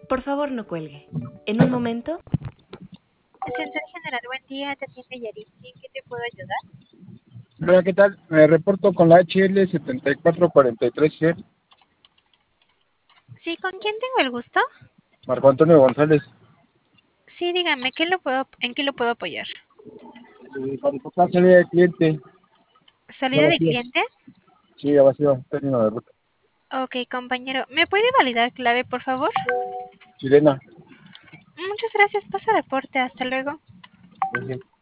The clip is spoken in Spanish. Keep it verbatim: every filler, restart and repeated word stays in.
Por favor, no cuelgue. En un momento. Ascensor General, buen día, te atiende Yaritzi, ¿en qué te puedo ayudar? Hola, ¿qué tal? Me reporto con la H L setenta y cuatro cuarenta y tres G. Sí, ¿con quién tengo el gusto? Marco Antonio González. Sí, dígame, ¿qué lo puedo, ¿en qué lo puedo apoyar? Eh, para tocar salida de cliente. Ya ¿Salida de vacío. cliente? Sí, ya vacío. Término de ruta. Ok, compañero, ¿me puede validar clave, por favor? Chilena. Muchas gracias, pasa reporte, hasta luego. Gracias.